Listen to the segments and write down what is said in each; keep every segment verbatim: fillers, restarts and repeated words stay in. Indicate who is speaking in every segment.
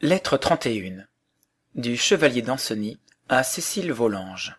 Speaker 1: Lettre trente et une. Du chevalier d'Ancenis à Cécile Volanges.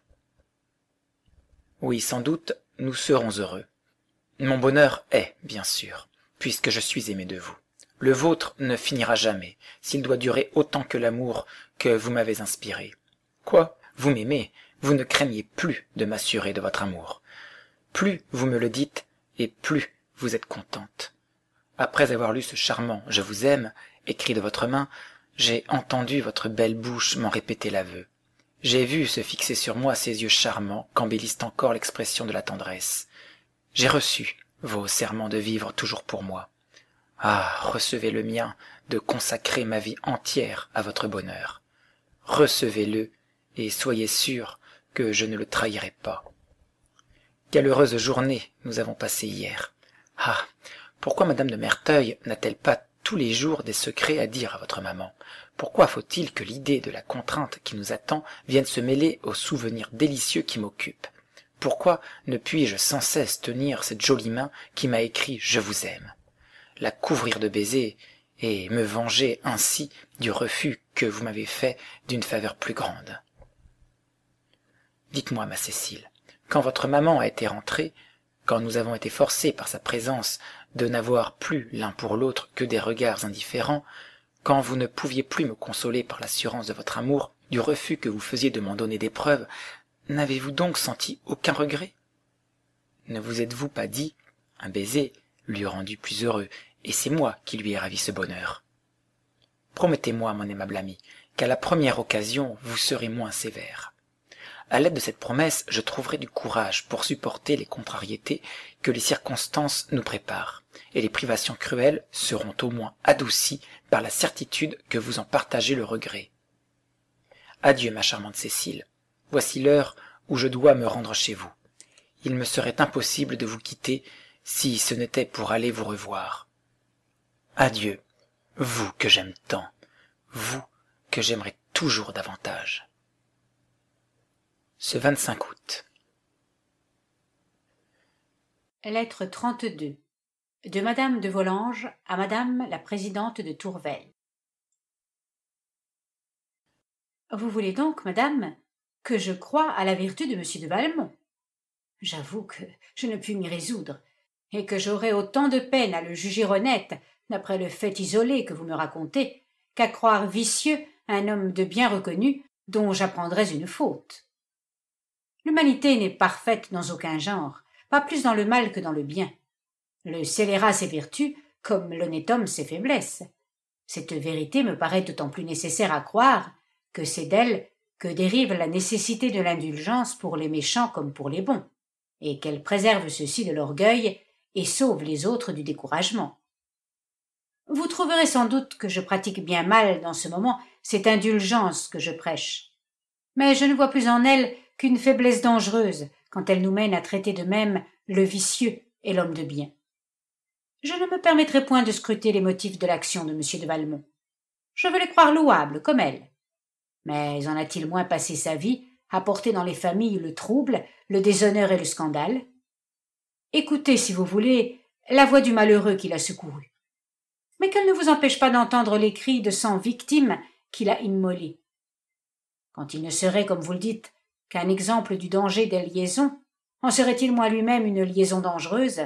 Speaker 1: Oui, sans doute, nous serons heureux. Mon bonheur est, bien sûr, puisque je suis aimé de vous. Le vôtre ne finira jamais, s'il doit durer autant que l'amour que vous m'avez inspiré. Quoi, vous m'aimez, vous ne craignez plus de m'assurer de votre amour. Plus vous me le dites, et plus vous êtes contente. Après avoir lu ce charmant « Je vous aime » écrit de votre main, j'ai entendu votre belle bouche m'en répéter l'aveu. J'ai vu se fixer sur moi ces yeux charmants qu'embellissent encore l'expression de la tendresse. J'ai reçu vos serments de vivre toujours pour moi. Ah, recevez le mien de consacrer ma vie entière à votre bonheur. Recevez-le et soyez sûr que je ne le trahirai pas. Quelle heureuse journée nous avons passée hier. Ah, pourquoi madame de Merteuil n'a-t-elle pas tous les jours des secrets à dire à votre maman? Pourquoi faut-il que l'idée de la contrainte qui nous attend vienne se mêler aux souvenirs délicieux qui m'occupent? Pourquoi ne puis-je sans cesse tenir cette jolie main qui m'a écrit « Je vous aime », la couvrir de baisers et me venger ainsi du refus que vous m'avez fait d'une faveur plus grande? Dites-moi, ma Cécile, quand votre maman a été rentrée, quand nous avons été forcés par sa présence de n'avoir plus l'un pour l'autre que des regards indifférents, quand vous ne pouviez plus me consoler par l'assurance de votre amour, du refus que vous faisiez de m'en donner des preuves, n'avez-vous donc senti aucun regret? Ne vous êtes-vous pas dit, un baiser lui a rendu plus heureux, et c'est moi qui lui ai ravi ce bonheur? Promettez-moi, mon aimable ami, qu'à la première occasion vous serez moins sévère. À l'aide de cette promesse, je trouverai du courage pour supporter les contrariétés que les circonstances nous préparent, et les privations cruelles seront au moins adoucies par la certitude que vous en partagez le regret. Adieu, ma charmante Cécile. Voici l'heure où je dois me rendre chez vous. Il me serait impossible de vous quitter si ce n'était pour aller vous revoir. Adieu, vous que j'aime tant, vous que j'aimerai toujours davantage. Ce vingt-cinq août.
Speaker 2: Lettre trente-deux. De Madame de Volanges à Madame la Présidente de Tourvel. Vous voulez donc, Madame, que je croie à la vertu de Monsieur de Valmont? J'avoue que je ne puis m'y résoudre, et que j'aurais autant de peine à le juger honnête, d'après le fait isolé que vous me racontez, qu'à croire vicieux un homme de bien reconnu dont j'apprendrais une faute. L'humanité n'est parfaite dans aucun genre, pas plus dans le mal que dans le bien. Le scélérat ses vertus, comme l'honnête homme ses faiblesses. Cette vérité me paraît d'autant plus nécessaire à croire que c'est d'elle que dérive la nécessité de l'indulgence pour les méchants comme pour les bons, et qu'elle préserve ceux-ci de l'orgueil et sauve les autres du découragement. Vous trouverez sans doute que je pratique bien mal dans ce moment cette indulgence que je prêche, mais je ne vois plus en elle qu'une faiblesse dangereuse quand elle nous mène à traiter de même le vicieux et l'homme de bien. Je ne me permettrai point de scruter les motifs de l'action de Monsieur de Valmont. Je veux les croire louables comme elle. Mais en a-t-il moins passé sa vie à porter dans les familles le trouble, le déshonneur et le scandale? Écoutez, si vous voulez, la voix du malheureux qu'il a secouru. Mais qu'elle ne vous empêche pas d'entendre les cris de cent victimes qu'il a immolées. Quand il ne serait, comme vous le dites, qu'un exemple du danger des liaisons, en serait-il moins lui-même une liaison dangereuse?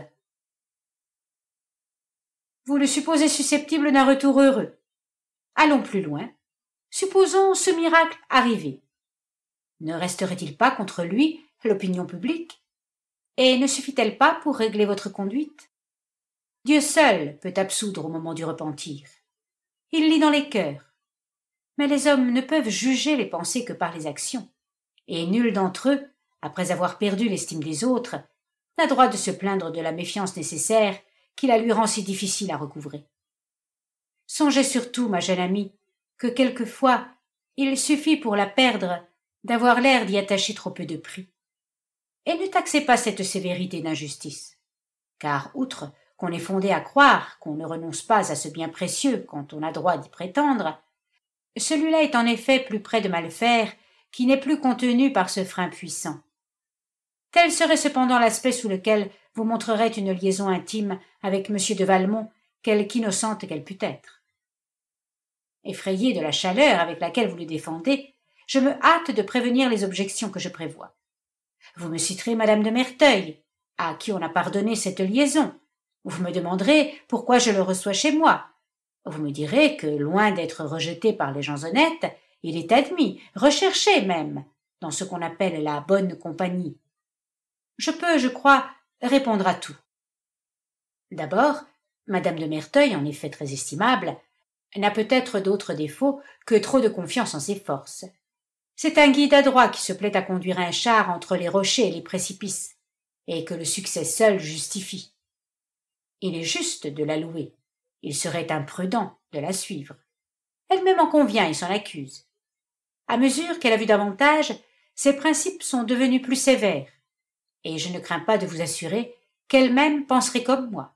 Speaker 2: Vous le supposez susceptible d'un retour heureux. Allons plus loin. Supposons ce miracle arrivé. Ne resterait-il pas contre lui l'opinion publique? Et ne suffit-elle pas pour régler votre conduite? Dieu seul peut absoudre au moment du repentir. Il lit dans les cœurs. Mais les hommes ne peuvent juger les pensées que par les actions. Et nul d'entre eux, après avoir perdu l'estime des autres, n'a droit de se plaindre de la méfiance nécessaire qui la lui rend si difficile à recouvrer. Songez surtout, ma jeune amie, que quelquefois il suffit pour la perdre d'avoir l'air d'y attacher trop peu de prix. Et ne taxez pas cette sévérité d'injustice, car outre qu'on est fondé à croire qu'on ne renonce pas à ce bien précieux quand on a droit d'y prétendre, celui-là est en effet plus près de mal faire qui n'est plus contenu par ce frein puissant. Tel serait cependant l'aspect sous lequel vous montrerait une liaison intime avec Monsieur de Valmont, quelque innocente qu'elle pût être. Effrayé de la chaleur avec laquelle vous le défendez, je me hâte de prévenir les objections que je prévois. Vous me citerez madame de Merteuil, à qui on a pardonné cette liaison. Vous me demanderez pourquoi je le reçois chez moi. Vous me direz que, loin d'être rejeté par les gens honnêtes, il est admis, recherché même, dans ce qu'on appelle la bonne compagnie. Je peux, je crois, répondre à tout. D'abord, madame de Merteuil, en effet très estimable, n'a peut-être d'autre défaut que trop de confiance en ses forces. C'est un guide adroit qui se plaît à conduire un char entre les rochers et les précipices, et que le succès seul justifie. Il est juste de la louer. Il serait imprudent de la suivre. Elle-même en convient et s'en accuse. À mesure qu'elle a vu davantage, ses principes sont devenus plus sévères, et je ne crains pas de vous assurer qu'elle-même penserait comme moi.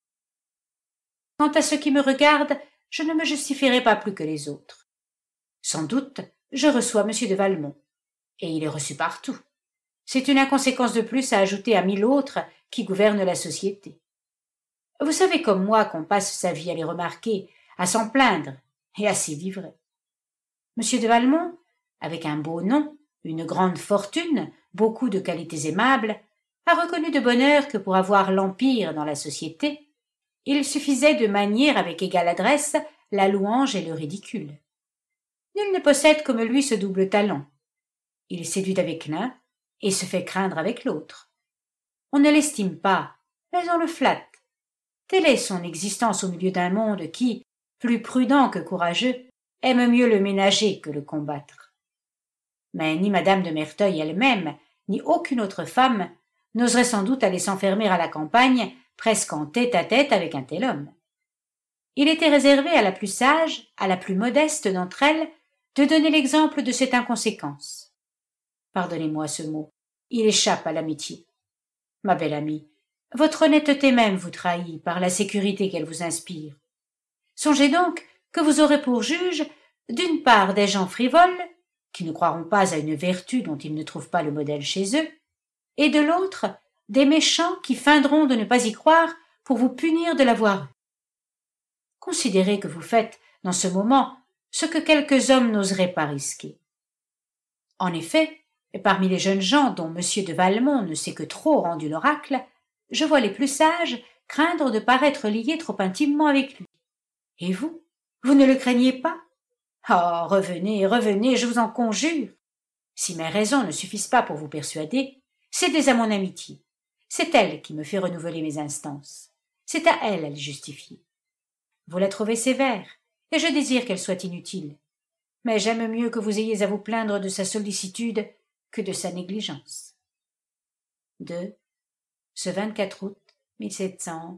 Speaker 2: Quant à ce qui me regarde, je ne me justifierai pas plus que les autres. Sans doute, je reçois monsieur de Valmont, et il est reçu partout. C'est une inconséquence de plus à ajouter à mille autres qui gouvernent la société. Vous savez comme moi qu'on passe sa vie à les remarquer, à s'en plaindre et à s'y livrer. Monsieur de Valmont, avec un beau nom, une grande fortune, beaucoup de qualités aimables, a reconnu de bonne heure que pour avoir l'empire dans la société, il suffisait de manier avec égale adresse la louange et le ridicule. Nul ne possède comme lui ce double talent. Il séduit avec l'un et se fait craindre avec l'autre. On ne l'estime pas, mais on le flatte. Telle est son existence au milieu d'un monde qui, plus prudent que courageux, aime mieux le ménager que le combattre. Mais ni madame de Merteuil elle-même, ni aucune autre femme n'oserait sans doute aller s'enfermer à la campagne presque en tête-à-tête avec un tel homme. Il était réservé à la plus sage, à la plus modeste d'entre elles, de donner l'exemple de cette inconséquence. Pardonnez-moi ce mot, il échappe à l'amitié. Ma belle amie, votre honnêteté même vous trahit par la sécurité qu'elle vous inspire. Songez donc que vous aurez pour juge, d'une part des gens frivoles, qui ne croiront pas à une vertu dont ils ne trouvent pas le modèle chez eux, et de l'autre, des méchants qui feindront de ne pas y croire pour vous punir de l'avoir eu. Considérez que vous faites, dans ce moment, ce que quelques hommes n'oseraient pas risquer. En effet, parmi les jeunes gens dont monsieur de Valmont ne s'est que trop rendu l'oracle, je vois les plus sages craindre de paraître liés trop intimement avec lui. Et vous, vous ne le craignez pas? Oh, revenez, revenez, je vous en conjure. Si mes raisons ne suffisent pas pour vous persuader, cédez à mon amitié. C'est elle qui me fait renouveler mes instances. C'est à elle à les justifier. Vous la trouvez sévère, et je désire qu'elle soit inutile. Mais j'aime mieux que vous ayez à vous plaindre de sa sollicitude que de sa négligence. De ce vingt-quatre août mille sept cents.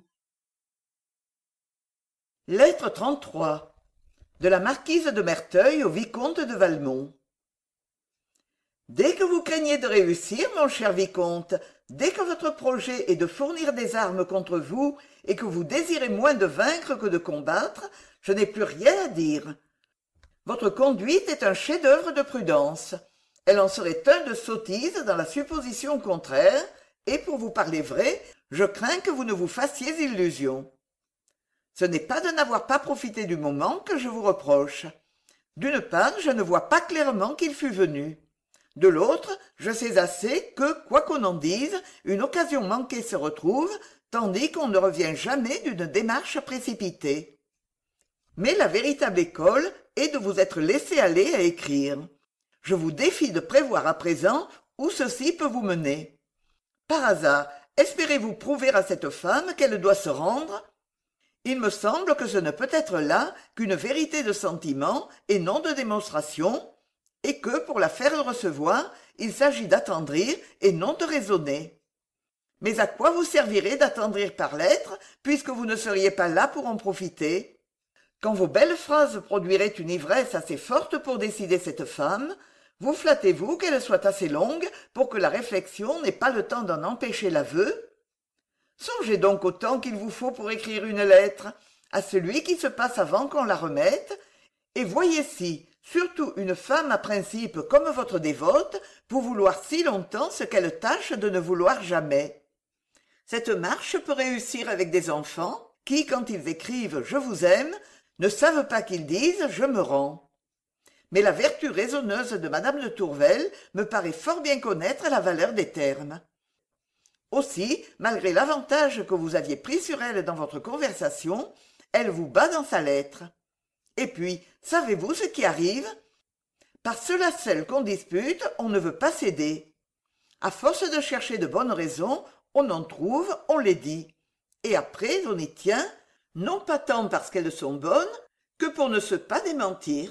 Speaker 3: Lettre trente-trois de la marquise de Merteuil au vicomte de Valmont. Dès que vous craignez de réussir, mon cher vicomte, dès que votre projet est de fournir des armes contre vous et que vous désirez moins de vaincre que de combattre, je n'ai plus rien à dire. Votre conduite est un chef-d'œuvre de prudence. Elle en serait un de sottise dans la supposition contraire, et pour vous parler vrai, je crains que vous ne vous fassiez illusion. Ce n'est pas de n'avoir pas profité du moment que je vous reproche. D'une part, je ne vois pas clairement qu'il fût venu. De l'autre, je sais assez que, quoi qu'on en dise, une occasion manquée se retrouve, tandis qu'on ne revient jamais d'une démarche précipitée. Mais la véritable école est de vous être laissé aller à écrire. Je vous défie de prévoir à présent où ceci peut vous mener. Par hasard, espérez-vous prouver à cette femme qu'elle doit se rendre? Il me semble que ce ne peut être là qu'une vérité de sentiment et non de démonstration, et que, pour la faire recevoir, il s'agit d'attendrir et non de raisonner. Mais à quoi vous servirait d'attendrir par lettre, puisque vous ne seriez pas là pour en profiter? Quand vos belles phrases produiraient une ivresse assez forte pour décider cette femme, vous flattez-vous qu'elle soit assez longue pour que la réflexion n'ait pas le temps d'en empêcher l'aveu? Songez donc au temps qu'il vous faut pour écrire une lettre, à celui qui se passe avant qu'on la remette, et voyez si, surtout une femme à principe comme votre dévote, peut vouloir si longtemps ce qu'elle tâche de ne vouloir jamais. Cette marche peut réussir avec des enfants, qui, quand ils écrivent « je vous aime », ne savent pas qu'ils disent « je me rends ». Mais la vertu raisonneuse de madame de Tourvel me paraît fort bien connaître la valeur des termes. Aussi, malgré l'avantage que vous aviez pris sur elle dans votre conversation, elle vous bat dans sa lettre. Et puis, savez-vous ce qui arrive? Par cela seul qu'on dispute, on ne veut pas céder. À force de chercher de bonnes raisons, on en trouve, on les dit. Et après, on y tient, non pas tant parce qu'elles sont bonnes, que pour ne se pas démentir.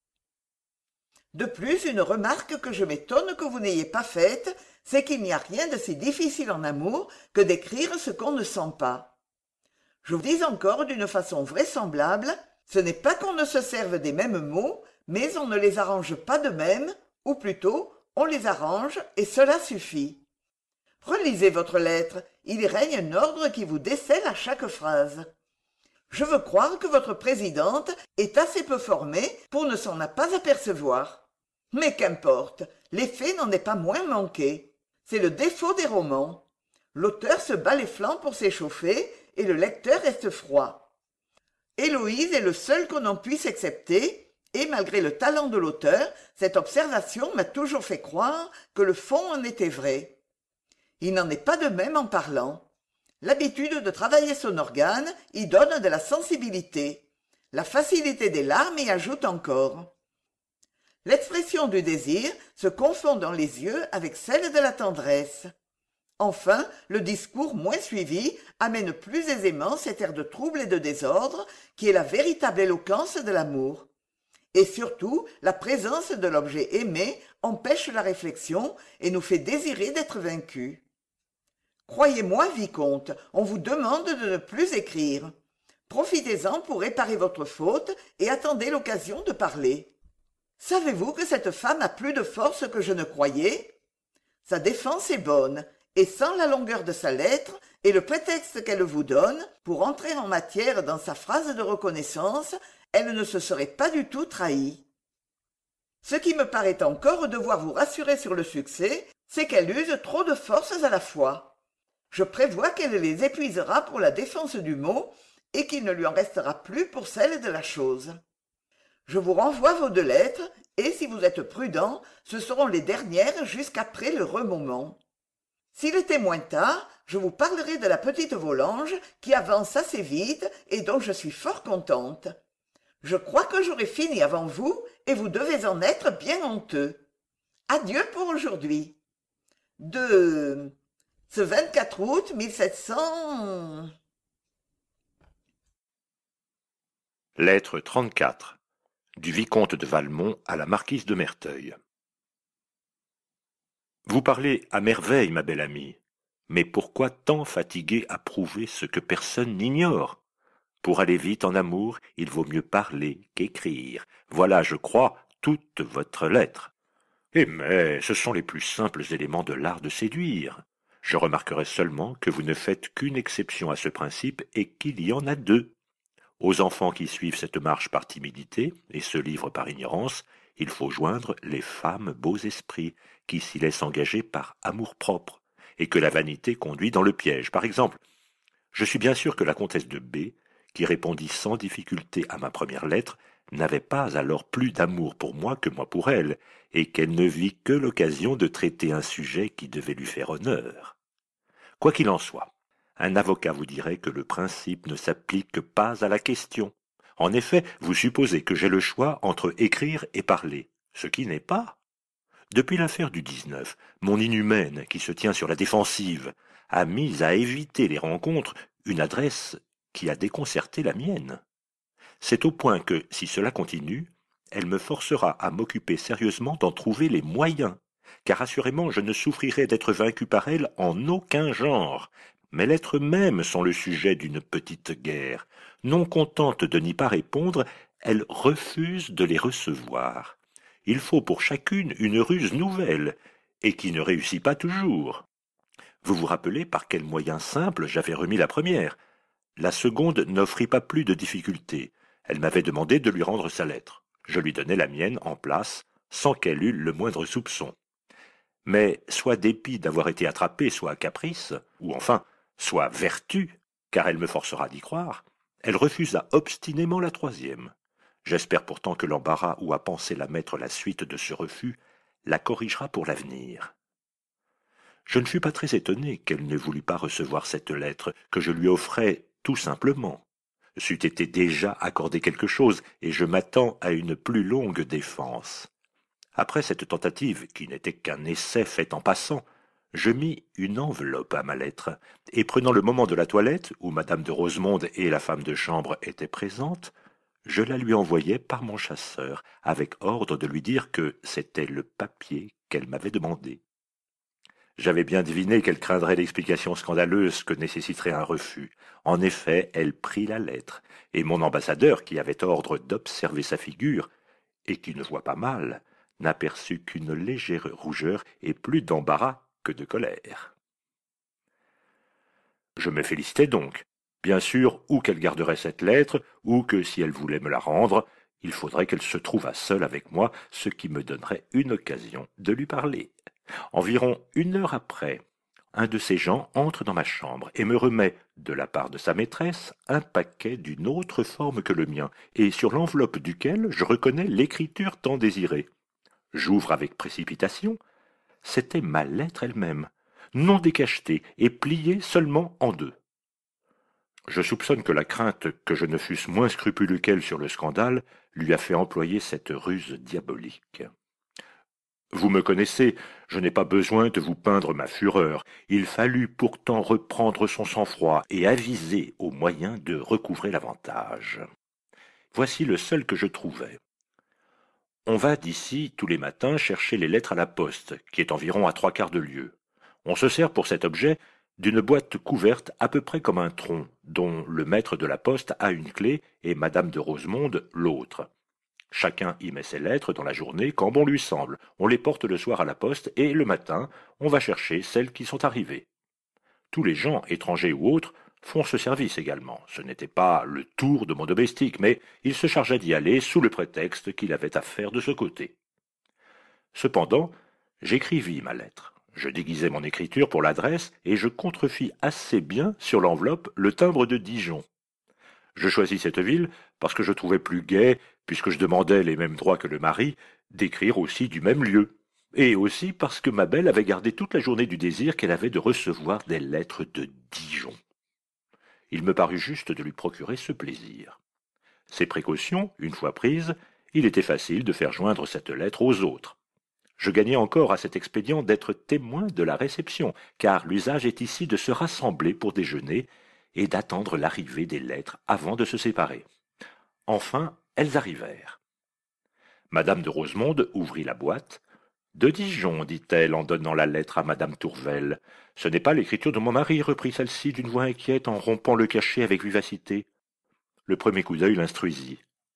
Speaker 3: De plus, une remarque que je m'étonne que vous n'ayez pas faite, c'est qu'il n'y a rien de si difficile en amour que d'écrire ce qu'on ne sent pas. Je vous dis encore d'une façon vraisemblable, ce n'est pas qu'on ne se serve des mêmes mots, mais on ne les arrange pas de même, ou plutôt, on les arrange et cela suffit. Relisez votre lettre, il y règne un ordre qui vous décèle à chaque phrase. Je veux croire que votre présidente est assez peu formée pour ne s'en pas apercevoir. Mais qu'importe, l'effet n'en est pas moins manqué. C'est le défaut des romans. L'auteur se bat les flancs pour s'échauffer et le lecteur reste froid. Héloïse est le seul qu'on en puisse accepter, et malgré le talent de l'auteur, cette observation m'a toujours fait croire que le fond en était vrai. Il n'en est pas de même en parlant. L'habitude de travailler son organe y donne de la sensibilité. La facilité des larmes y ajoute encore. L'expression du désir se confond dans les yeux avec celle de la tendresse. Enfin, le discours moins suivi amène plus aisément cet air de trouble et de désordre qui est la véritable éloquence de l'amour. Et surtout, la présence de l'objet aimé empêche la réflexion et nous fait désirer d'être vaincus. Croyez-moi, vicomte, on vous demande de ne plus écrire. Profitez-en pour réparer votre faute et attendez l'occasion de parler. Savez-vous que cette femme a plus de force que je ne croyais? Sa défense est bonne, et sans la longueur de sa lettre et le prétexte qu'elle vous donne, pour entrer en matière dans sa phrase de reconnaissance, elle ne se serait pas du tout trahie. Ce qui me paraît encore devoir vous rassurer sur le succès, c'est qu'elle use trop de forces à la fois. Je prévois qu'elle les épuisera pour la défense du mot, et qu'il ne lui en restera plus pour celle de la chose. Je vous renvoie vos deux lettres, et si vous êtes prudent, ce seront les dernières jusqu'après le remoment. S'il était moins tard, je vous parlerai de la petite Volange qui avance assez vite et dont je suis fort contente. Je crois que j'aurai fini avant vous, et vous devez en être bien honteux. Adieu pour aujourd'hui. De ce vingt-quatre août mille sept cents...
Speaker 4: Lettre trente-quatre du vicomte de Valmont à la marquise de Merteuil. Vous parlez à merveille, ma belle amie, mais pourquoi tant fatiguer à prouver ce que personne n'ignore? Pour aller vite en amour, il vaut mieux parler qu'écrire. Voilà, je crois, toute votre lettre. Eh mais, ce sont les plus simples éléments de l'art de séduire. Je remarquerai seulement que vous ne faites qu'une exception à ce principe et qu'il y en a deux. Aux enfants qui suivent cette marche par timidité et se livrent par ignorance, il faut joindre les femmes beaux esprits qui s'y laissent engager par amour-propre et que la vanité conduit dans le piège. Par exemple, je suis bien sûr que la comtesse de B, qui répondit sans difficulté à ma première lettre, n'avait pas alors plus d'amour pour moi que moi pour elle, et qu'elle ne vit que l'occasion de traiter un sujet qui devait lui faire honneur. Quoi qu'il en soit, un avocat vous dirait que le principe ne s'applique pas à la question. En effet, vous supposez que j'ai le choix entre écrire et parler, ce qui n'est pas. Depuis l'affaire du dix-neuf, mon inhumaine, qui se tient sur la défensive, a mis à éviter les rencontres une adresse qui a déconcerté la mienne. C'est au point que, si cela continue, elle me forcera à m'occuper sérieusement d'en trouver les moyens, car assurément je ne souffrirai d'être vaincu par elle en aucun genre. Mes lettres mêmes sont le sujet d'une petite guerre. Non contente de n'y pas répondre, elle refuse de les recevoir. Il faut pour chacune une ruse nouvelle, et qui ne réussit pas toujours. Vous vous rappelez par quel moyen simple j'avais remis la première? La seconde n'offrit pas plus de difficulté. Elle m'avait demandé de lui rendre sa lettre. Je lui donnai la mienne en place, sans qu'elle eût le moindre soupçon. Mais, soit dépit d'avoir été attrapée, soit caprice, ou enfin, soit vertu, car elle me forcera d'y croire, Elle refusa obstinément la troisième. J'espère pourtant que l'embarras où a pensé la mettre la suite de ce refus la corrigera pour l'avenir. Je ne fus pas très étonné qu'elle ne voulût pas recevoir cette lettre, que je lui offrais tout simplement. C'eût été déjà accordé quelque chose, et je m'attends à une plus longue défense. Après cette tentative, qui n'était qu'un essai fait en passant, je mis une enveloppe à ma lettre, et prenant le moment de la toilette, où madame de Rosemonde et la femme de chambre étaient présentes, je la lui envoyai par mon chasseur, avec ordre de lui dire que c'était le papier qu'elle m'avait demandé. J'avais bien deviné qu'elle craindrait l'explication scandaleuse que nécessiterait un refus. En effet, elle prit la lettre, et mon ambassadeur, qui avait ordre d'observer sa figure, et qui ne voit pas mal, n'aperçut qu'une légère rougeur et plus d'embarras que de colère. Je me félicitais donc, bien sûr, ou qu'elle garderait cette lettre, ou que si elle voulait me la rendre, il faudrait qu'elle se trouvât seule avec moi, ce qui me donnerait une occasion de lui parler. Environ une heure après, un de ces gens entre dans ma chambre et me remet, de la part de sa maîtresse, un paquet d'une autre forme que le mien, et sur l'enveloppe duquel je reconnais l'écriture tant désirée. J'ouvre avec précipitation. C'était ma lettre elle-même, non décachetée et pliée seulement en deux. Je soupçonne que la crainte que je ne fusse moins scrupuleux qu'elle sur le scandale lui a fait employer cette ruse diabolique. Vous me connaissez, je n'ai pas besoin de vous peindre ma fureur. Il fallut pourtant reprendre son sang-froid et aviser aux moyens de recouvrer l'avantage. Voici le seul que je trouvais. On va d'ici tous les matins chercher les lettres à la poste, qui est environ à trois quarts de lieue. On se sert pour cet objet d'une boîte couverte à peu près comme un tronc, dont le maître de la poste a une clé et madame de Rosemonde l'autre. Chacun y met ses lettres dans la journée quand bon lui semble. On les porte le soir à la poste et le matin, on va chercher celles qui sont arrivées. Tous les gens, étrangers ou autres, font ce service également. Ce n'était pas le tour de mon domestique, mais il se chargea d'y aller sous le prétexte qu'il avait à faire de ce côté. Cependant, j'écrivis ma lettre. Je déguisai mon écriture pour l'adresse et je contrefis assez bien sur l'enveloppe le timbre de Dijon. Je choisis cette ville parce que je trouvais plus gai, puisque je demandais les mêmes droits que le mari, d'écrire aussi du même lieu, et aussi parce que ma belle avait gardé toute la journée du désir qu'elle avait de recevoir des lettres de Dijon. Il me parut juste de lui procurer ce plaisir. Ces précautions, une fois prises, il était facile de faire joindre cette lettre aux autres. Je gagnais encore à cet expédient d'être témoin de la réception, car l'usage est ici de se rassembler pour déjeuner et d'attendre l'arrivée des lettres avant de se séparer. Enfin, elles arrivèrent. Madame de Rosemonde ouvrit la boîte. « De Dijon, dit-elle en donnant la lettre à madame Tourvel. « Ce n'est pas l'écriture de mon mari, reprit celle-ci d'une voix inquiète en rompant le cachet avec vivacité. Le premier coup d'œil l'instruisit.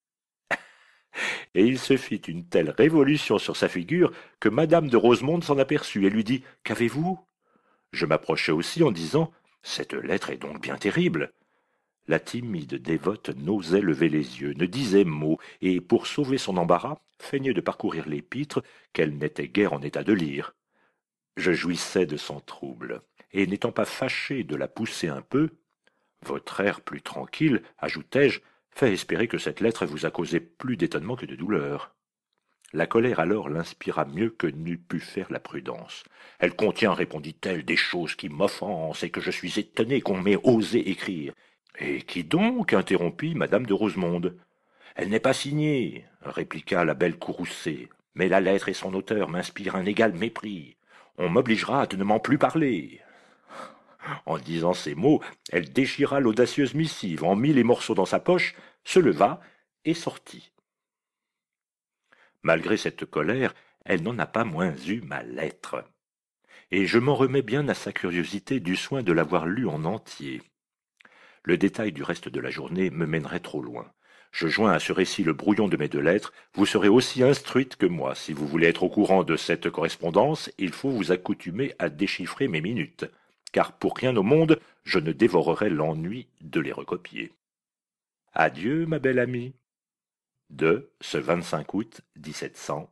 Speaker 4: Et il se fit une telle révolution sur sa figure que madame de Rosemonde s'en aperçut et lui dit « Qu'avez-vous » Je m'approchai aussi en disant « Cette lettre est donc bien terrible. » La timide dévote n'osait lever les yeux, ne disait mot, et pour sauver son embarras, feignait de parcourir l'épître qu'elle n'était guère en état de lire. Je jouissais de son trouble, et n'étant pas fâché de la pousser un peu, « Votre air plus tranquille, ajoutai-je, fait espérer que cette lettre vous a causé plus d'étonnement que de douleur. » La colère alors l'inspira mieux que n'eût pu faire la prudence. « Elle contient, répondit-elle, des choses qui m'offensent et que je suis étonné qu'on m'ait osé écrire. » « Et qui donc ?» interrompit madame de Rosemonde. « Elle n'est pas signée, » répliqua la belle courroucée, « mais la lettre et son auteur m'inspirent un égal mépris. On m'obligera de ne m'en plus parler. » En disant ces mots, elle déchira l'audacieuse missive, en mit les morceaux dans sa poche, se leva et sortit. Malgré cette colère, elle n'en a pas moins eu ma lettre. Et je m'en remets bien à sa curiosité du soin de l'avoir lue en entier. Le détail du reste de la journée me mènerait trop loin. Je joins à ce récit le brouillon de mes deux lettres. Vous serez aussi instruite que moi. Si vous voulez être au courant de cette correspondance, il faut vous accoutumer à déchiffrer mes minutes, car pour rien au monde, je ne dévorerai l'ennui de les recopier. Adieu, ma belle amie. De ce vingt-cinq août mille sept cents.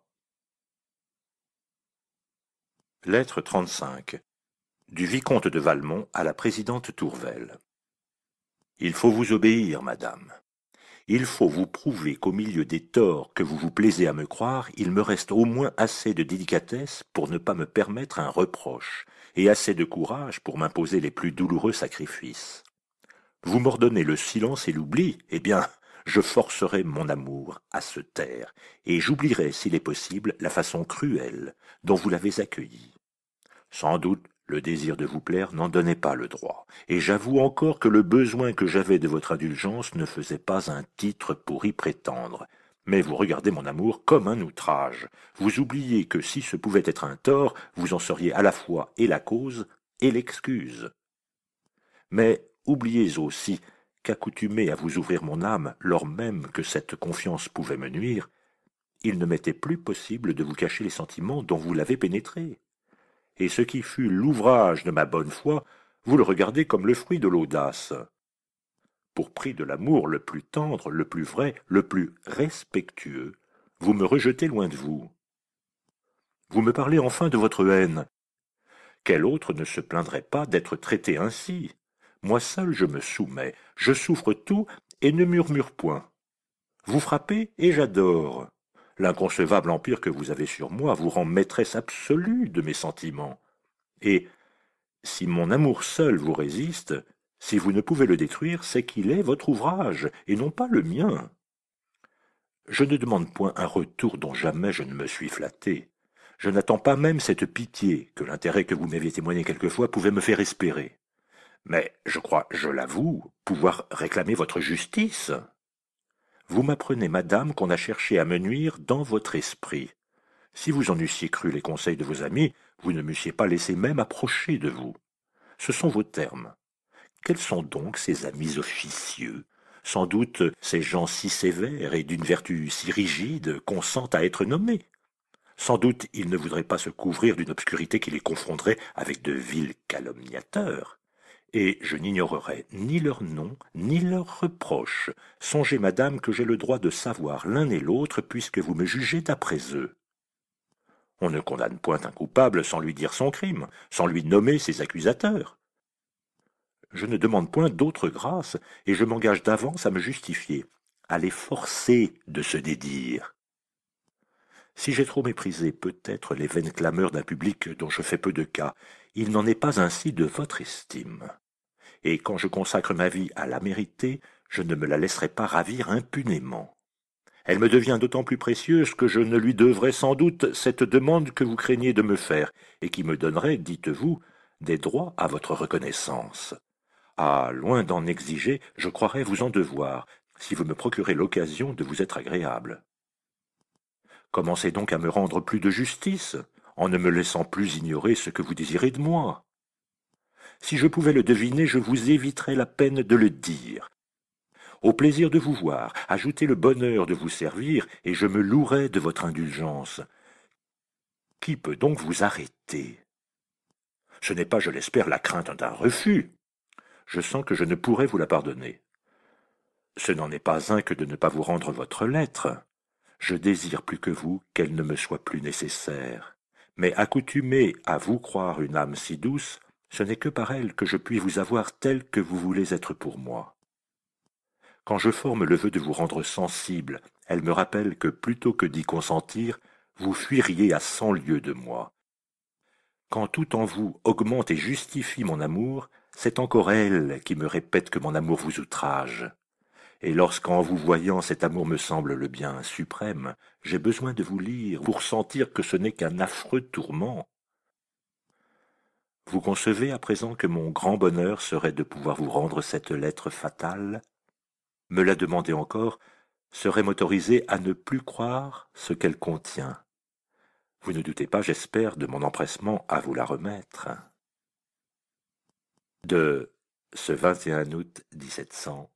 Speaker 4: Lettre trente-cinq. Du vicomte de Valmont à la présidente Tourvel. Il faut vous obéir, madame. Il faut vous prouver qu'au milieu des torts que vous vous plaisez à me croire, il me reste au moins assez de délicatesse pour ne pas me permettre un reproche, et assez de courage pour m'imposer les plus douloureux sacrifices. Vous m'ordonnez le silence et l'oubli, eh bien, je forcerai mon amour à se taire, et j'oublierai, s'il est possible, la façon cruelle dont vous l'avez accueilli. Sans doute, le désir de vous plaire n'en donnait pas le droit, et j'avoue encore que le besoin que j'avais de votre indulgence ne faisait pas un titre pour y prétendre. Mais vous regardez mon amour comme un outrage. Vous oubliez que si ce pouvait être un tort, vous en seriez à la fois et la cause et l'excuse. Mais oubliez aussi qu'accoutumé à vous ouvrir mon âme lors même que cette confiance pouvait me nuire, il ne m'était plus possible de vous cacher les sentiments dont vous l'avez pénétré. Et ce qui fut l'ouvrage de ma bonne foi, vous le regardez comme le fruit de l'audace. Pour prix de l'amour le plus tendre, le plus vrai, le plus respectueux, vous me rejetez loin de vous. Vous me parlez enfin de votre haine. Quel autre ne se plaindrait pas d'être traité ainsi? Moi seul je me soumets, je souffre tout et ne murmure point. Vous frappez et j'adore. L'inconcevable empire que vous avez sur moi vous rend maîtresse absolue de mes sentiments. Et si mon amour seul vous résiste, si vous ne pouvez le détruire, c'est qu'il est votre ouvrage, et non pas le mien. Je ne demande point un retour dont jamais je ne me suis flatté. Je n'attends pas même cette pitié que l'intérêt que vous m'aviez témoigné quelquefois pouvait me faire espérer. Mais je crois, je l'avoue, pouvoir réclamer votre justice. Vous m'apprenez, madame, qu'on a cherché à me nuire dans votre esprit. Si vous en eussiez cru les conseils de vos amis, vous ne m'eussiez pas laissé même approcher de vous. Ce sont vos termes. Quels sont donc ces amis officieux? Sans doute ces gens si sévères et d'une vertu si rigide consentent à être nommés. Sans doute ils ne voudraient pas se couvrir d'une obscurité qui les confondrait avec de vils calomniateurs. Et je n'ignorerai ni leur nom, ni leurs reproches. Songez, madame, que j'ai le droit de savoir l'un et l'autre, puisque vous me jugez d'après eux. On ne condamne point un coupable sans lui dire son crime, sans lui nommer ses accusateurs. Je ne demande point d'autre grâce, et je m'engage d'avance à me justifier, à les forcer de se dédire. Si j'ai trop méprisé peut-être les vaines clameurs d'un public dont je fais peu de cas, il n'en est pas ainsi de votre estime. Et quand je consacre ma vie à la mériter, je ne me la laisserai pas ravir impunément. Elle me devient d'autant plus précieuse que je ne lui devrai sans doute cette demande que vous craignez de me faire, et qui me donnerait, dites-vous, des droits à votre reconnaissance. Ah, loin d'en exiger, je croirais vous en devoir, si vous me procurez l'occasion de vous être agréable. Commencez donc à me rendre plus de justice, en ne me laissant plus ignorer ce que vous désirez de moi. Si je pouvais le deviner, je vous éviterais la peine de le dire. Au plaisir de vous voir, ajoutez le bonheur de vous servir, et je me louerais de votre indulgence. Qui peut donc vous arrêter? Ce n'est pas, je l'espère, la crainte d'un refus. Je sens que je ne pourrais vous la pardonner. Ce n'en est pas un que de ne pas vous rendre votre lettre. Je désire plus que vous qu'elle ne me soit plus nécessaire. Mais accoutumé à vous croire une âme si douce, ce n'est que par elle que je puis vous avoir tel que vous voulez être pour moi. Quand je forme le vœu de vous rendre sensible, elle me rappelle que plutôt que d'y consentir, vous fuiriez à cent lieues de moi. Quand tout en vous augmente et justifie mon amour, c'est encore elle qui me répète que mon amour vous outrage. Et lorsqu'en vous voyant cet amour me semble le bien suprême, j'ai besoin de vous lire pour sentir que ce n'est qu'un affreux tourment. Vous concevez à présent que mon grand bonheur serait de pouvoir vous rendre cette lettre fatale? Me la demander encore serait m'autoriser à ne plus croire ce qu'elle contient. Vous ne doutez pas, j'espère, de mon empressement à vous la remettre. De ce vingt et un août mille sept cents.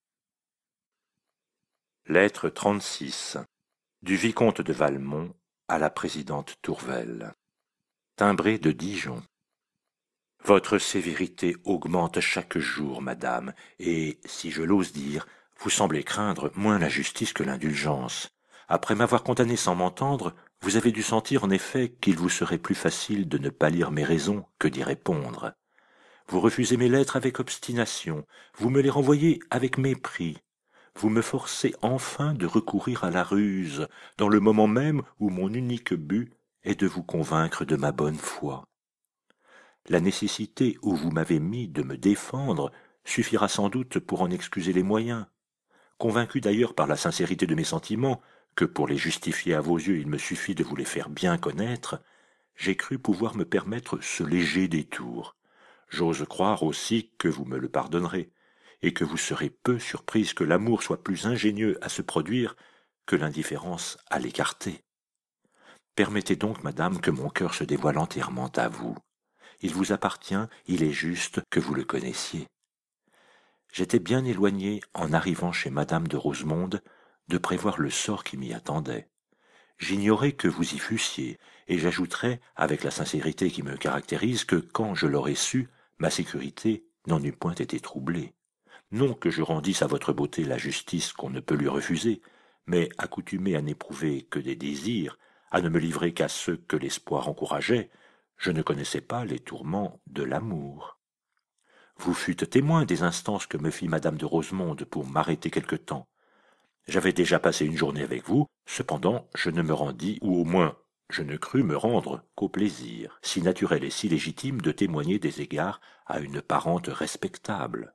Speaker 4: Lettre trente-six. Du vicomte de Valmont à la présidente Tourvel. Timbré de Dijon. Votre sévérité augmente chaque jour, madame, et, si je l'ose dire, vous semblez craindre moins la justice que l'indulgence. Après m'avoir condamné sans m'entendre, vous avez dû sentir en effet qu'il vous serait plus facile de ne pas lire mes raisons que d'y répondre. Vous refusez mes lettres avec obstination, vous me les renvoyez avec mépris. Vous me forcez enfin de recourir à la ruse, dans le moment même où mon unique but est de vous convaincre de ma bonne foi. La nécessité où vous m'avez mis de me défendre suffira sans doute pour en excuser les moyens. Convaincu d'ailleurs par la sincérité de mes sentiments, que pour les justifier à vos yeux il me suffit de vous les faire bien connaître, j'ai cru pouvoir me permettre ce léger détour. J'ose croire aussi que vous me le pardonnerez, et que vous serez peu surprise que l'amour soit plus ingénieux à se produire que l'indifférence à l'écarter. Permettez donc, madame, que mon cœur se dévoile entièrement à vous. Il vous appartient, il est juste que vous le connaissiez. J'étais bien éloigné, en arrivant chez madame de Rosemonde, de prévoir le sort qui m'y attendait. J'ignorais que vous y fussiez, et j'ajouterais, avec la sincérité qui me caractérise, que quand je l'aurais su, ma sécurité n'en eût point été troublée. Non que je rendisse à votre beauté la justice qu'on ne peut lui refuser, mais accoutumé à n'éprouver que des désirs, à ne me livrer qu'à ceux que l'espoir encourageait, je ne connaissais pas les tourments de l'amour. Vous fûtes témoin des instances que me fit madame de Rosemonde pour m'arrêter quelque temps. J'avais déjà passé une journée avec vous, cependant je ne me rendis, ou au moins je ne crus me rendre qu'au plaisir, si naturel et si légitime de témoigner des égards à une parente respectable.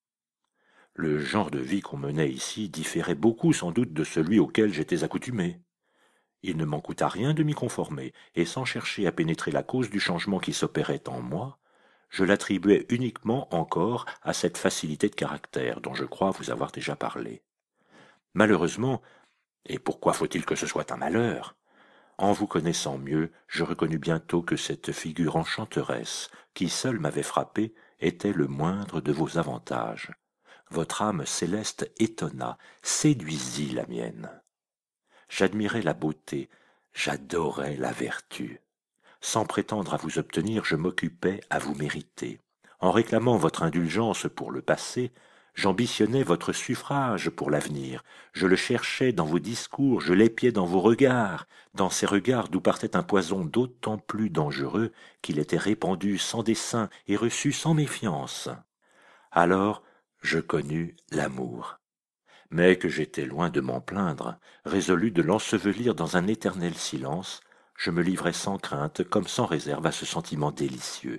Speaker 4: Le genre de vie qu'on menait ici différait beaucoup sans doute de celui auquel j'étais accoutumé. Il ne m'en coûta rien de m'y conformer, et sans chercher à pénétrer la cause du changement qui s'opérait en moi, je l'attribuais uniquement encore à cette facilité de caractère dont je crois vous avoir déjà parlé. Malheureusement, et pourquoi faut-il que ce soit un malheur, en vous connaissant mieux, je reconnus bientôt que cette figure enchanteresse, qui seule m'avait frappé, était le moindre de vos avantages. Votre âme céleste étonna, séduisit la mienne. J'admirais la beauté, j'adorais la vertu. Sans prétendre à vous obtenir, je m'occupais à vous mériter. En réclamant votre indulgence pour le passé, j'ambitionnais votre suffrage pour l'avenir. Je le cherchais dans vos discours, je l'épiais dans vos regards, dans ces regards d'où partait un poison d'autant plus dangereux qu'il était répandu sans dessein et reçu sans méfiance. Alors, je connus l'amour. Mais que j'étais loin de m'en plaindre, résolu de l'ensevelir dans un éternel silence, je me livrais sans crainte comme sans réserve à ce sentiment délicieux.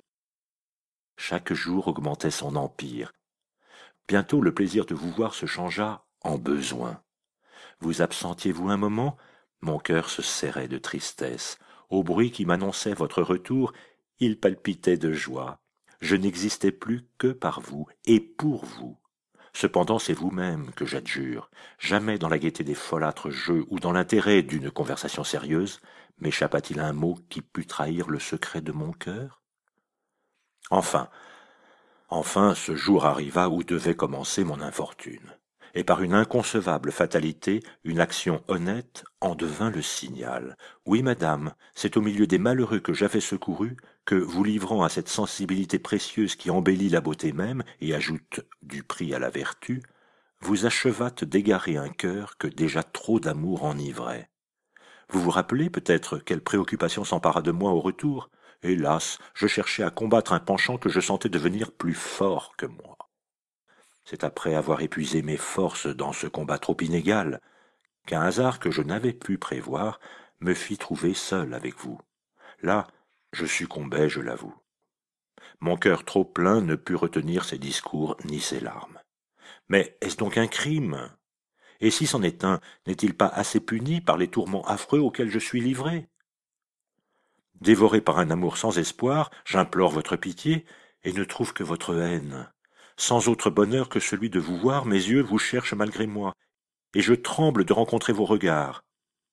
Speaker 4: Chaque jour augmentait son empire. Bientôt le plaisir de vous voir se changea en besoin. Vous absentiez-vous un moment, mon cœur se serrait de tristesse. Au bruit qui m'annonçait votre retour, il palpitait de joie. Je n'existais plus que par vous et pour vous. Cependant, c'est vous-même que j'adjure. Jamais dans la gaieté des folâtres jeux ou dans l'intérêt d'une conversation sérieuse m'échappa-t-il un mot qui pût trahir le secret de mon cœur? Enfin, enfin, ce jour arriva où devait commencer mon infortune. Et par une inconcevable fatalité, une action honnête en devint le signal. Oui, madame, c'est au milieu des malheureux que j'avais secourus que, vous livrant à cette sensibilité précieuse qui embellit la beauté même et ajoute du prix à la vertu, vous achevâtes d'égarer un cœur que déjà trop d'amour enivrait. Vous vous rappelez peut-être quelle préoccupation s'empara de moi au retour? Hélas, je cherchais à combattre un penchant que je sentais devenir plus fort que moi. C'est après avoir épuisé mes forces dans ce combat trop inégal qu'un hasard que je n'avais pu prévoir me fit trouver seul avec vous. Là, je succombais, je l'avoue. Mon cœur trop plein ne put retenir ses discours ni ses larmes. Mais est-ce donc un crime? Et si c'en est un, n'est-il pas assez puni par les tourments affreux auxquels je suis livré? Dévoré par un amour sans espoir, j'implore votre pitié et ne trouve que votre haine. Sans autre bonheur que celui de vous voir, mes yeux vous cherchent malgré moi, et je tremble de rencontrer vos regards.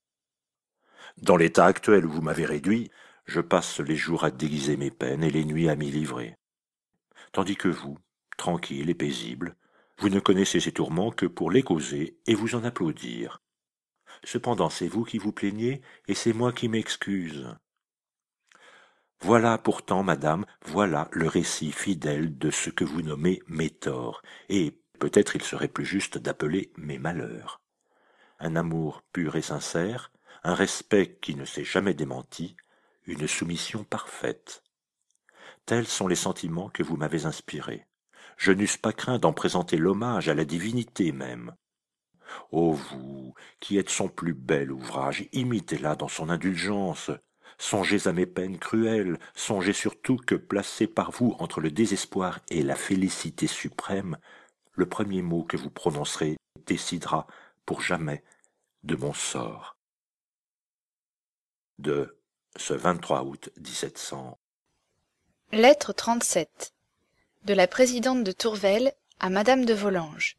Speaker 4: Dans l'état actuel où vous m'avez réduit, je passe les jours à déguiser mes peines et les nuits à m'y livrer. Tandis que vous, tranquille et paisible, vous ne connaissez ces tourments que pour les causer et vous en applaudir. Cependant, c'est vous qui vous plaignez, et c'est moi qui m'excuse. Voilà pourtant, madame, voilà le récit fidèle de ce que vous nommez mes torts, et peut-être il serait plus juste d'appeler mes malheurs. Un amour pur et sincère, un respect qui ne s'est jamais démenti, une soumission parfaite. Tels sont les sentiments que vous m'avez inspirés. Je n'eusse pas craint d'en présenter l'hommage à la divinité même. Ô vous, qui êtes son plus bel ouvrage, imitez-la dans son indulgence. Songez à mes peines cruelles, songez surtout que, placé par vous entre le désespoir et la félicité suprême, le premier mot que vous prononcerez décidera pour jamais de mon sort. De ce vingt-trois août mille sept cents.
Speaker 5: Lettre trente-sept. De la présidente de Tourvel à madame de Volanges.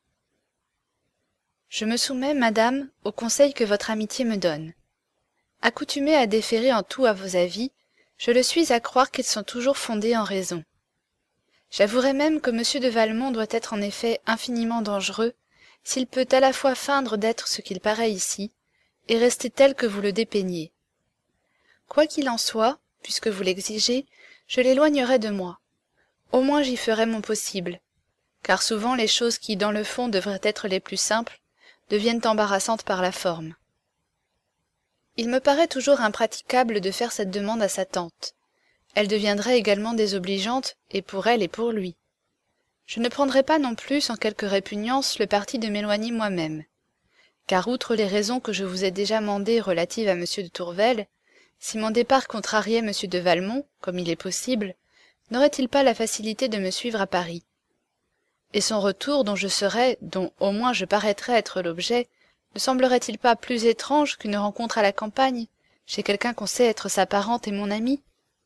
Speaker 5: Je me soumets, madame, aux conseils que votre amitié me donne. Accoutumée à déférer en tout à vos avis, je le suis à croire qu'ils sont toujours fondés en raison. J'avouerai même que monsieur de Valmont doit être en effet infiniment dangereux, s'il peut à la fois feindre d'être ce qu'il paraît ici, et rester tel que vous le dépeignez. Quoi qu'il en soit, puisque vous l'exigez, je l'éloignerai de moi. Au moins j'y ferai mon possible, car souvent les choses qui, dans le fond, devraient être les plus simples, deviennent embarrassantes par la forme. Il me paraît toujours impraticable de faire cette demande à sa tante. Elle deviendrait également désobligeante, et pour elle et pour lui. Je ne prendrai pas non plus, sans quelque répugnance, le parti de m'éloigner moi-même, car outre les raisons que je vous ai déjà mandées relatives à monsieur de Tourvel, si mon départ contrariait monsieur de Valmont, comme il est possible, n'aurait-il pas la facilité de me suivre à Paris? Et son retour, dont je serais, dont au moins je paraîtrais être l'objet, ne semblerait-il pas plus étrange qu'une rencontre à la campagne, chez quelqu'un qu'on sait être sa parente et mon ami?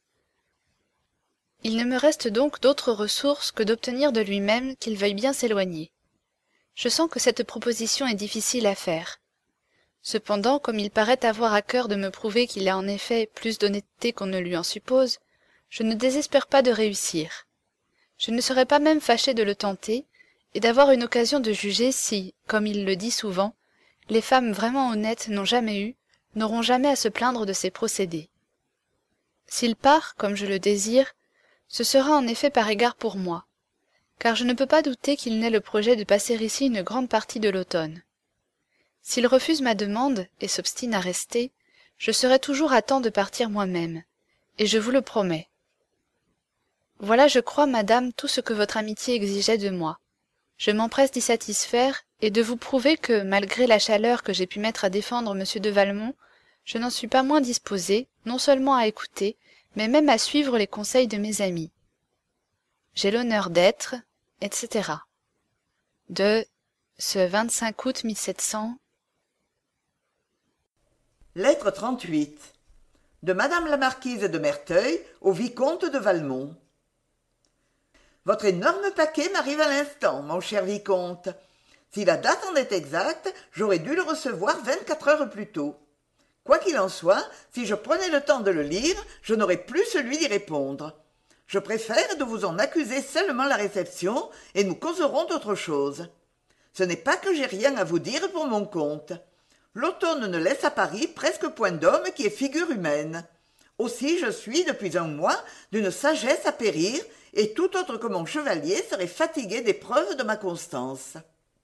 Speaker 5: Il ne me reste donc d'autre ressource que d'obtenir de lui-même qu'il veuille bien s'éloigner. Je sens que cette proposition est difficile à faire. Cependant, comme il paraît avoir à cœur de me prouver qu'il a en effet plus d'honnêteté qu'on ne lui en suppose, je ne désespère pas de réussir. Je ne serais pas même fâchée de le tenter, et d'avoir une occasion de juger si, comme il le dit souvent, les femmes vraiment honnêtes n'ont jamais eu, n'auront jamais à se plaindre de ses procédés. S'il part, comme je le désire, ce sera en effet par égard pour moi, car je ne peux pas douter qu'il n'ait le projet de passer ici une grande partie de l'automne. S'il refuse ma demande et s'obstine à rester, je serai toujours à temps de partir moi-même, et je vous le promets. Voilà, je crois, madame, tout ce que votre amitié exigeait de moi. Je m'empresse d'y satisfaire et de vous prouver que, malgré la chaleur que j'ai pu mettre à défendre monsieur de Valmont, je n'en suis pas moins disposée, non seulement à écouter, mais même à suivre les conseils de mes amis. J'ai l'honneur d'être, et cetera. De ce vingt-cinq août mille sept cents.
Speaker 3: Lettre trente-huit. De madame la marquise de Merteuil au vicomte de Valmont. Votre énorme paquet m'arrive à l'instant, mon cher vicomte. Si la date en est exacte, j'aurais dû le recevoir vingt-quatre heures plus tôt. Quoi qu'il en soit, si je prenais le temps de le lire, je n'aurais plus celui d'y répondre. Je préfère de vous en accuser seulement la réception, et nous causerons d'autre chose. Ce n'est pas que j'ai rien à vous dire pour mon compte. L'automne ne laisse à Paris presque point d'homme qui ait figure humaine. Aussi je suis, depuis un mois, d'une sagesse à périr, et tout autre que mon chevalier serait fatigué des preuves de ma constance.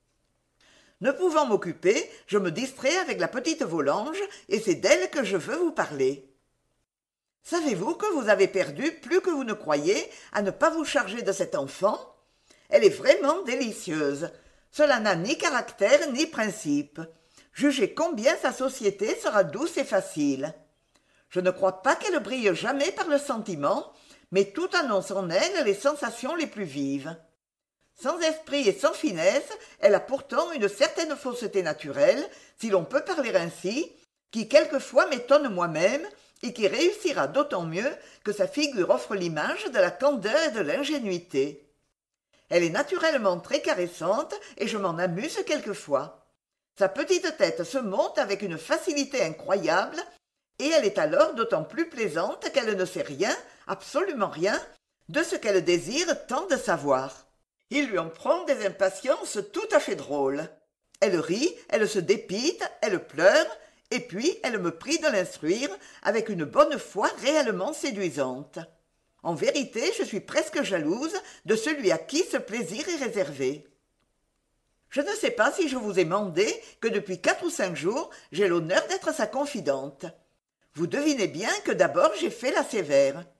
Speaker 3: Ne pouvant m'occuper, je me distrais avec la petite Volanges, et c'est d'elle que je veux vous parler. Savez-vous que vous avez perdu plus que vous ne croyez à ne pas vous charger de cette enfant? Elle est vraiment délicieuse. Cela n'a ni caractère ni principe. Jugez combien sa société sera douce et facile. Je ne crois pas qu'elle brille jamais par le sentiment, mais tout annonce en elle les sensations les plus vives. Sans esprit et sans finesse, elle a pourtant une certaine fausseté naturelle, si l'on peut parler ainsi, qui quelquefois m'étonne moi-même, et qui réussira d'autant mieux que sa figure offre l'image de la candeur et de l'ingénuité. Elle est naturellement très caressante, et je m'en amuse quelquefois. Sa petite tête se monte avec une facilité incroyable, et elle est alors d'autant plus plaisante qu'elle ne sait rien, absolument rien, de ce qu'elle désire tant de savoir. Il lui en prend des impatiences tout à fait drôles. Elle rit, elle se dépite, elle pleure, et puis elle me prie de l'instruire avec une bonne foi réellement séduisante. En vérité, je suis presque jalouse de celui à qui ce plaisir est réservé. Je ne sais pas si je vous ai mandé que depuis quatre ou cinq jours, j'ai l'honneur d'être sa confidente. Vous devinez bien que d'abord j'ai fait la sévère.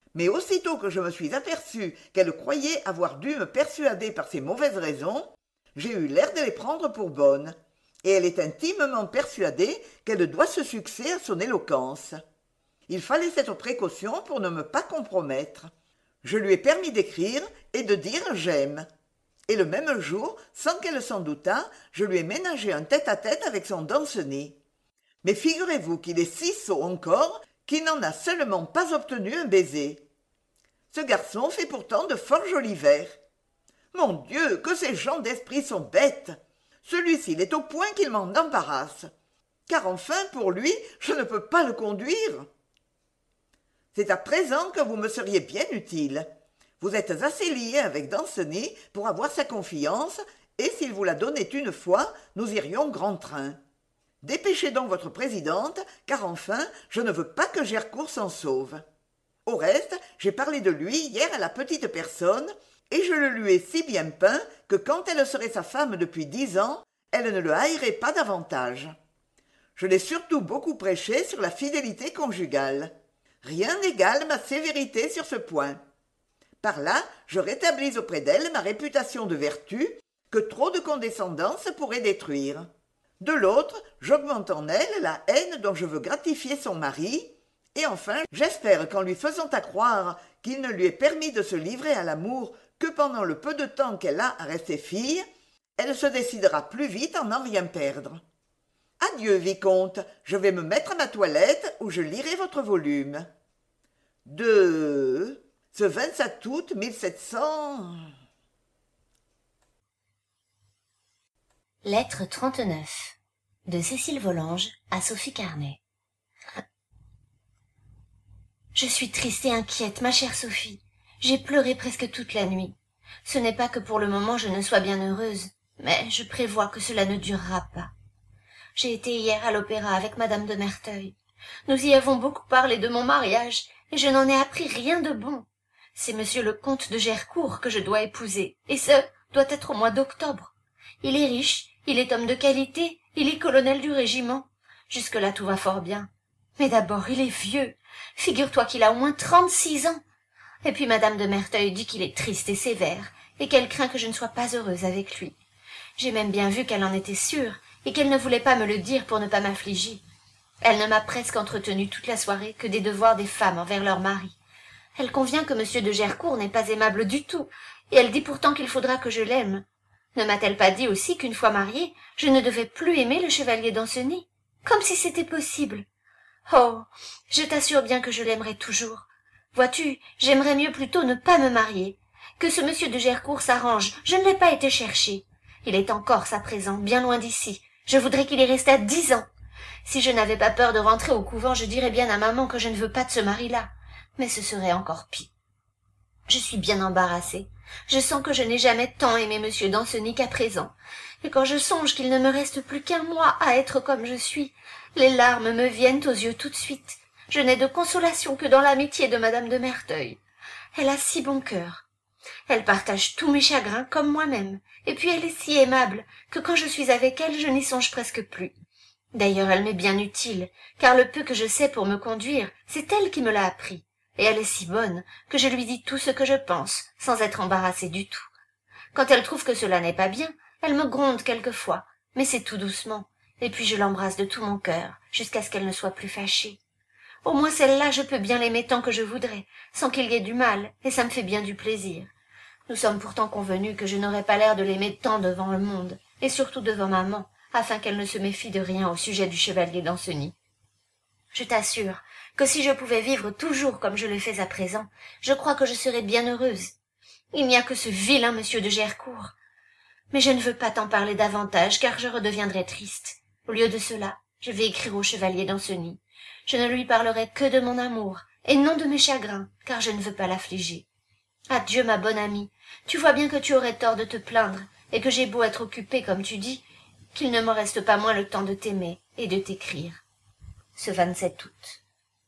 Speaker 3: Mais aussitôt que je me suis aperçu qu'elle croyait avoir dû me persuader par ses mauvaises raisons, j'ai eu l'air de les prendre pour bonnes, et elle est intimement persuadée qu'elle doit ce succès à son éloquence. Il fallait cette précaution pour ne me pas compromettre. Je lui ai permis d'écrire et de dire « j'aime ». Et le même jour, sans qu'elle s'en doutât, je lui ai ménagé un tête-à-tête avec son danceny. Mais figurez-vous qu'il est si sot encore qu'il n'en a seulement pas obtenu un baiser. Ce garçon fait pourtant de fort jolis vers. Mon Dieu, que ces gens d'esprit sont bêtes! Celui-ci est au point qu'il m'en embarrasse. Car enfin, pour lui, je ne peux pas le conduire. C'est à présent que vous me seriez bien utile. Vous êtes assez lié avec Danceny pour avoir sa confiance, et s'il vous la donnait une fois, nous irions grand train. Dépêchez donc votre présidente, car enfin, je ne veux pas que Gercourt s'en sauve. Au reste, j'ai parlé de lui hier à la petite personne, et je le lui ai si bien peint que quand elle serait sa femme depuis dix ans, elle ne le haïrait pas davantage. Je l'ai surtout beaucoup prêché sur la fidélité conjugale. Rien n'égale ma sévérité sur ce point. Par là, je rétablis auprès d'elle ma réputation de vertu que trop de condescendance pourrait détruire. De l'autre, j'augmente en elle la haine dont je veux gratifier son mari, et enfin, j'espère qu'en lui faisant accroire qu'il ne lui est permis de se livrer à l'amour que pendant le peu de temps qu'elle a à rester fille, elle se décidera plus vite à n'en rien perdre. Adieu, vicomte, je vais me mettre à ma toilette où je lirai votre volume. De... ce vingt-sept août mille sept cents...
Speaker 6: Lettre trente-neuf de Cécile Volanges à Sophie Carnet. Je suis triste et inquiète, ma chère Sophie. J'ai pleuré presque toute la nuit. Ce n'est pas que pour le moment je ne sois bien heureuse, mais je prévois que cela ne durera pas. J'ai été hier à l'opéra avec madame de Merteuil. Nous y avons beaucoup parlé de mon mariage, et je n'en ai appris rien de bon. C'est monsieur le comte de Gercourt que je dois épouser, et ce doit être au mois d'octobre. Il est riche, il est homme de qualité, il est colonel du régiment. Jusque-là tout va fort bien. Mais d'abord il est vieux. Figure-toi qu'il a au moins trente-six ans. Et puis madame de Merteuil dit qu'il est triste et sévère, et qu'elle craint que je ne sois pas heureuse avec lui. J'ai même bien vu qu'elle en était sûre, et qu'elle ne voulait pas me le dire pour ne pas m'affliger. Elle ne m'a presque entretenu toute la soirée que des devoirs des femmes envers leur mari. Elle convient que monsieur de Gercourt n'est pas aimable du tout, et elle dit pourtant qu'il faudra que je l'aime. Ne m'a-t-elle pas dit aussi qu'une fois mariée, je ne devais plus aimer le chevalier Danceny? Comme si c'était possible. Oh, je t'assure bien que je l'aimerai toujours. Vois-tu, j'aimerais mieux plutôt ne pas me marier. Que ce monsieur de Gercourt s'arrange, je ne l'ai pas été chercher. Il est en Corse à présent, bien loin d'ici. Je voudrais qu'il y restât dix ans. Si je n'avais pas peur de rentrer au couvent, je dirais bien à maman que je ne veux pas de ce mari-là. Mais ce serait encore pis. Je suis bien embarrassée. Je sens que je n'ai jamais tant aimé monsieur Danceny qu'à présent. Et quand je songe qu'il ne me reste plus qu'un mois à être comme je suis, les larmes me viennent aux yeux tout de suite. Je n'ai de consolation que dans l'amitié de madame de Merteuil. Elle a si bon cœur. Elle partage tous mes chagrins comme moi-même, et puis elle est si aimable que quand je suis avec elle, je n'y songe presque plus. D'ailleurs, elle m'est bien utile, car le peu que je sais pour me conduire, c'est elle qui me l'a appris, et elle est si bonne que je lui dis tout ce que je pense, sans être embarrassée du tout. Quand elle trouve que cela n'est pas bien, elle me gronde quelquefois, mais c'est tout doucement, et puis je l'embrasse de tout mon cœur, jusqu'à ce qu'elle ne soit plus fâchée. Au moins celle-là, je peux bien l'aimer tant que je voudrais, sans qu'il y ait du mal, et ça me fait bien du plaisir. Nous sommes pourtant convenus que je n'aurais pas l'air de l'aimer tant devant le monde, et surtout devant maman, afin qu'elle ne se méfie de rien au sujet du chevalier Danceny. Je t'assure que si je pouvais vivre toujours comme je le fais à présent, je crois que je serais bien heureuse. Il n'y a que ce vilain monsieur de Gercourt. Mais je ne veux pas t'en parler davantage, car je redeviendrai triste. Au lieu de cela, je vais écrire au chevalier Danceny. Je ne lui parlerai que de mon amour, et non de mes chagrins, car je ne veux pas l'affliger. Adieu, ma bonne amie. Tu vois bien que tu aurais tort de te plaindre, et que j'ai beau être occupée, comme tu dis, qu'il ne me reste pas moins le temps de t'aimer et de t'écrire. Ce vingt-sept août.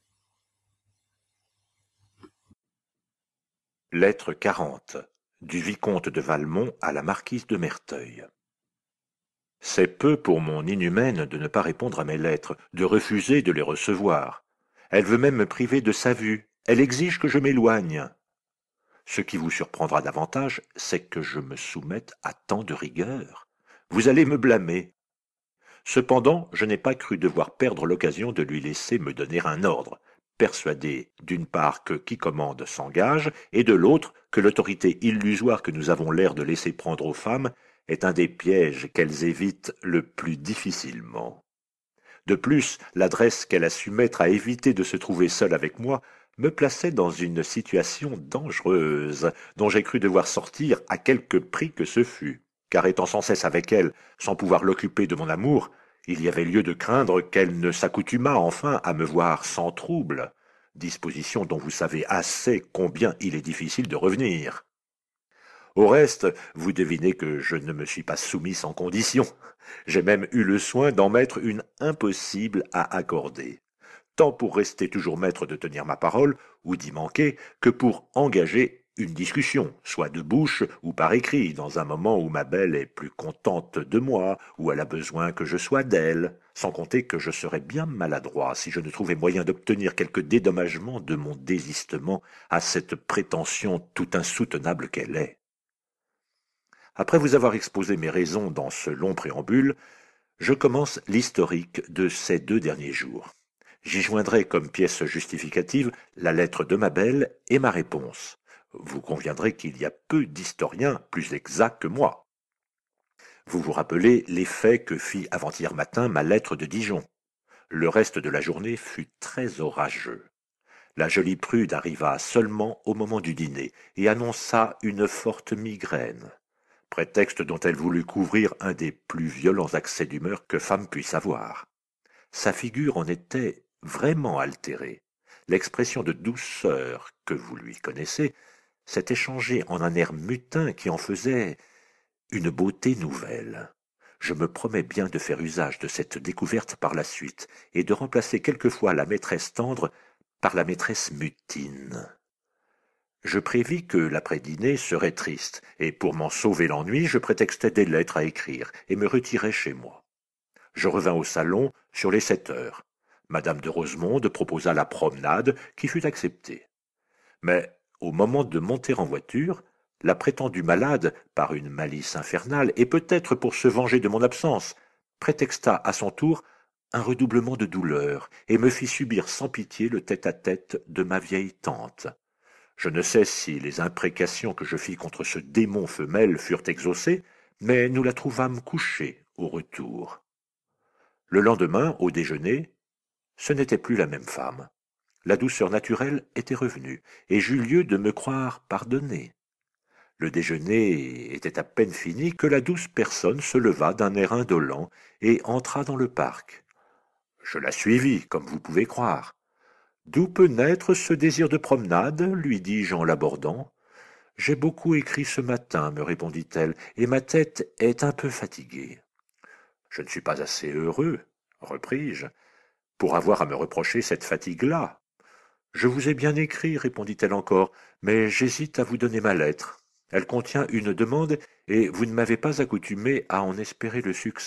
Speaker 4: Lettre quarante du vicomte de Valmont à la marquise de Merteuil. C'est peu pour mon inhumaine de ne pas répondre à mes lettres, de refuser de les recevoir. Elle veut même me priver de sa vue, Elle exige que je m'éloigne. Ce qui vous surprendra davantage, c'est que je me soumette à tant de rigueur. Vous allez me blâmer. Cependant, je n'ai pas cru devoir perdre l'occasion de lui laisser me donner un ordre, persuadé d'une part que qui commande s'engage, et de l'autre que l'autorité illusoire que nous avons l'air de laisser prendre aux femmes est un des pièges qu'elles évitent le plus difficilement. De plus, l'adresse qu'elle a su mettre à éviter de se trouver seule avec moi me plaçait dans une situation dangereuse, dont j'ai cru devoir sortir à quelque prix que ce fût, car étant sans cesse avec elle, sans pouvoir l'occuper de mon amour, il y avait lieu de craindre qu'elle ne s'accoutumât enfin à me voir sans trouble, disposition dont vous savez assez combien il est difficile de revenir. Au reste, vous devinez que je ne me suis pas soumis sans condition. J'ai même eu le soin d'en mettre une impossible à accorder, tant pour rester toujours maître de tenir ma parole, ou d'y manquer, que pour engager une discussion, soit de bouche ou par écrit, dans un moment où ma belle est plus contente de moi, où elle a besoin que je sois d'elle, sans compter que je serais bien maladroit si je ne trouvais moyen d'obtenir quelque dédommagement de mon désistement à cette prétention tout insoutenable qu'elle est. Après vous avoir exposé mes raisons dans ce long préambule, je commence l'historique de ces deux derniers jours. J'y joindrai comme pièce justificative la lettre de ma belle et ma réponse. Vous conviendrez qu'il y a peu d'historiens plus exacts que moi. Vous vous rappelez les faits que fit avant-hier matin ma lettre de Dijon. Le reste de la journée fut très orageux. La jolie prude arriva seulement au moment du dîner et annonça une forte migraine, prétexte dont elle voulut couvrir un des plus violents accès d'humeur que femme puisse avoir. Sa figure en était vraiment altérée. L'expression de douceur que vous lui connaissez s'était changée en un air mutin qui en faisait une beauté nouvelle. Je me promets bien de faire usage de cette découverte par la suite et de remplacer quelquefois la maîtresse tendre par la maîtresse mutine. Je prévis que l'après-dîner serait triste, et pour m'en sauver l'ennui, je prétextai des lettres à écrire et me retirai chez moi. Je revins au salon sur les sept heures. Madame de Rosemonde proposa la promenade qui fut acceptée. Mais au moment de monter en voiture, la prétendue malade, par une malice infernale, et peut-être pour se venger de mon absence, prétexta à son tour un redoublement de douleur et me fit subir sans pitié le tête-à-tête de ma vieille tante. Je ne sais si les imprécations que je fis contre ce démon femelle furent exaucées, mais nous la trouvâmes couchée au retour. Le lendemain, au déjeuner, ce n'était plus la même femme. La douceur naturelle était revenue, et j'eus lieu de me croire pardonné. Le déjeuner était à peine fini que la douce personne se leva d'un air indolent et entra dans le parc. Je la suivis, comme vous pouvez croire. « D'où peut naître ce désir de promenade ?» lui dis-je en l'abordant. « J'ai beaucoup écrit ce matin, » me répondit-elle, « et ma tête est un peu fatiguée. »« Je ne suis pas assez heureux, » repris-je, « pour avoir à me reprocher cette fatigue-là. »« Je vous ai bien écrit, » répondit-elle encore, « mais j'hésite à vous donner ma lettre. Elle contient une demande, et vous ne m'avez pas accoutumé à en espérer le succès. »«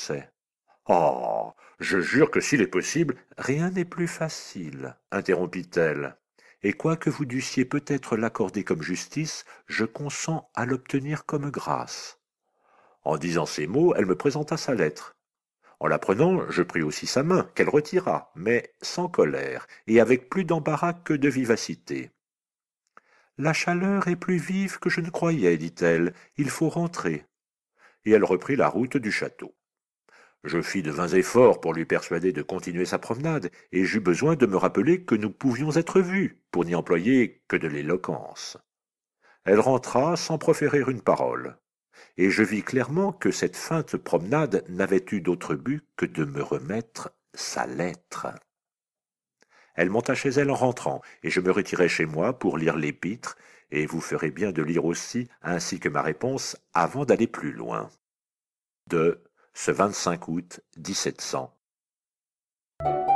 Speaker 4: Oh, je jure que s'il est possible, rien n'est plus facile, » interrompit-elle. « Et quoique vous dussiez peut-être l'accorder comme justice, je consens à l'obtenir comme grâce. » En disant ces mots, elle me présenta sa lettre. En la prenant, je pris aussi sa main, qu'elle retira, mais sans colère, et avec plus d'embarras que de vivacité. « La chaleur est plus vive que je ne croyais, dit-elle, il faut rentrer. » Et elle reprit la route du château. Je fis de vains efforts pour lui persuader de continuer sa promenade, et j'eus besoin de me rappeler que nous pouvions être vus, pour n'y employer que de l'éloquence. Elle rentra sans proférer une parole, et je vis clairement que cette feinte promenade n'avait eu d'autre but que de me remettre sa lettre. Elle monta chez elle en rentrant, et je me retirai chez moi pour lire l'épître, et vous ferez bien de lire aussi, ainsi que ma réponse, avant d'aller plus loin. De ce vingt-cinq août mille sept cents.